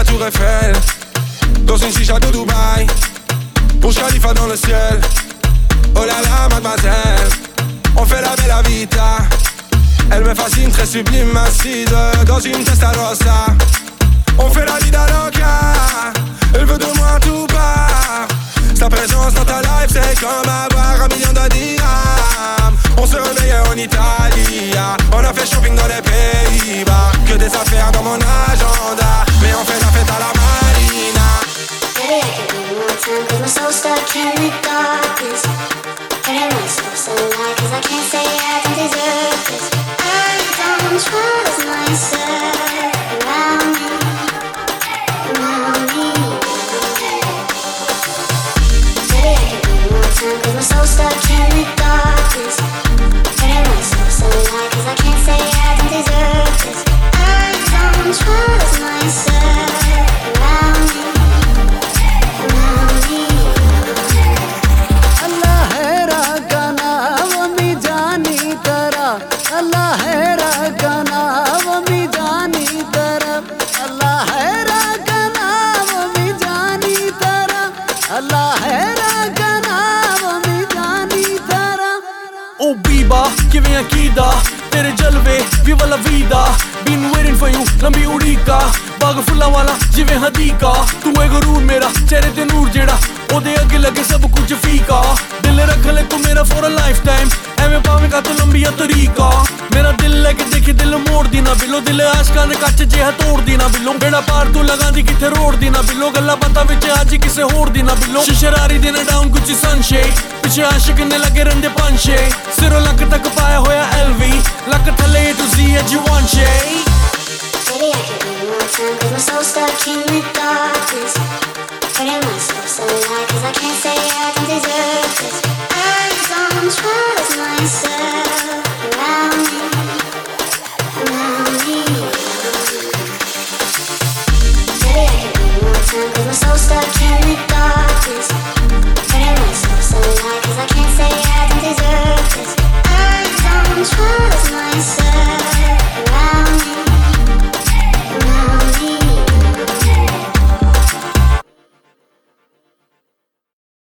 Tour Eiffel, dans une chicha de Dubaï, Burj Khalifa dans le ciel. Oh là là, mademoiselle, on fait la bella vita. Elle me fascine, très sublime, assise dans une Testarossa. On fait la vida loca, elle veut de moi tout part. Sa présence dans ta life, c'est comme avoir 1 million de dirhams. On se réveillait en Italie, on a fait shopping dans les Pays-Bas. Que des affaires dans mon agenda, mais on fait la fête à la marina. Baby, I could be more time, cause my soul's stuck in the darkness. But I must stop sunlight, cause I can't say I don't deserve this. I don't trust myself around me, around me. Baby, I could be more time, cause my soul's stuck in the darkness. But I must stop sunlight, cause I can't say I don't deserve this. I don't trust myself around me, around me. Allah hai raga naam mi jaani tara, Allah hai raga naam mi jaani tara, Allah hai raga naam mi jaani tara, Allah hai raga naam mi jaani tara. Oh Biba, kiਵੇਂ akida ਤੇਰੇ ਜਲਵੇ ਵੀ ਵਾਲਾ ਵੀਦਾ been waiting for you ਲੰਬੀ ਉਡੀਕਾ ਬਾਗ ਫੁੱਲਾਂ ਵਾਲਾ ਜਿਵੇਂ ਹਦੀਕਾ ਤੂੰ ਏ ਗਰੂਰ ਮੇਰਾ ਚਿਹਰੇ ਤੇ ਨੂਰ ਜਿਹੜਾ ਉਹਦੇ ਅੱਗੇ ਲੱਗੇ ਸਭ ਕੁਝ ਫੀਕਾ ਦਿਲ ਰੱਖ ਲੈ ਤੂੰ ਮੇਰਾ for a lifetime ਐਵੇਂ ਪਾਵੇਂਗਾ ਤੂੰ ਲੰਬੀਆ ਤਰੀਕਾ ਮੇਰਾ ਦਿਲ ਲੈ ਕੇ ਦੇਖੇ ਦਿਲ ਮੋੜਦੀ ਨਾ ਬਿੱਲੋ ਦਿਲ ਆਸ਼ਕਾਂ ਦੇ ਕੱਚ ਜਿਹਾ ਤੋੜਦੀ ਨਾ ਬਿੱਲੋ ਬੇੜਾ ਪਾਰ ਤੂੰ ਲਗਾਂਦੀ ਕਿੱਥੇ ਰੋੜਦੀ ਨਾ ਬਿੱਲੋ ਗੱਲਾਂ ਬਾਤਾਂ ਵਿੱਚ ਅੱਜ ਕਿਸੇ ਹੋਰ ਦੀ ਨਾ ਬਿੱਲੋ ਸ਼ਰਾਰੀ ਦੇ ਨਾ ਡਾਊਨ ਕੁਝ ਸਨਸ਼ੇਡ ਪਿੱਛੇ ਆਸ਼ਿਕ ਨੇ ਲੱਗੇ ਰਹਿੰਦੇ ਪੰਛੇ ਸਿਰੋਂ ਲੱਕ ਤੱਕ ਪਾਇਆ ਹੋਇਆ LV ਲੱਕ ਥੱਲੇ to Z as you want shade. Baby, I could be more time, cause my soul's stuck in the darkness. But I must stop sunlight, cause I can't say I don't deserve this. I